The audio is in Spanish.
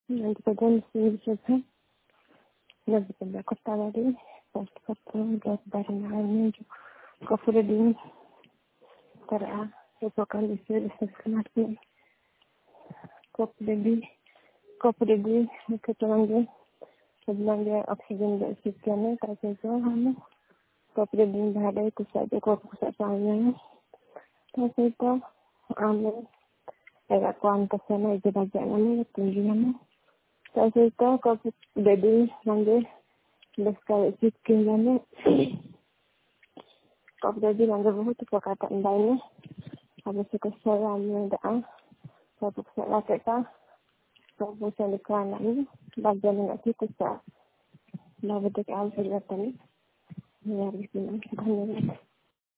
Nanti pagod siya nagpapagod ako tawari. Tapos kapag baru na medyo kapula din para upakan isir sesmat kapula din nakatulong sebenarnya oksigen dari sistemnya tak sesuai kamu kapula din bahaya itu saja kau pusat saya tapi itu amin agak kuantas sana itu baca nama tinggi nama tapi itu kapula din nanti Descare sistemnya kapula din nanti बहुत perkataan lainnya habis itu saya ambil doa satu salah kita satu sekali ini bagian yang kita bisa Nabati ka alfil atani. Nangyari sila. Ganyan.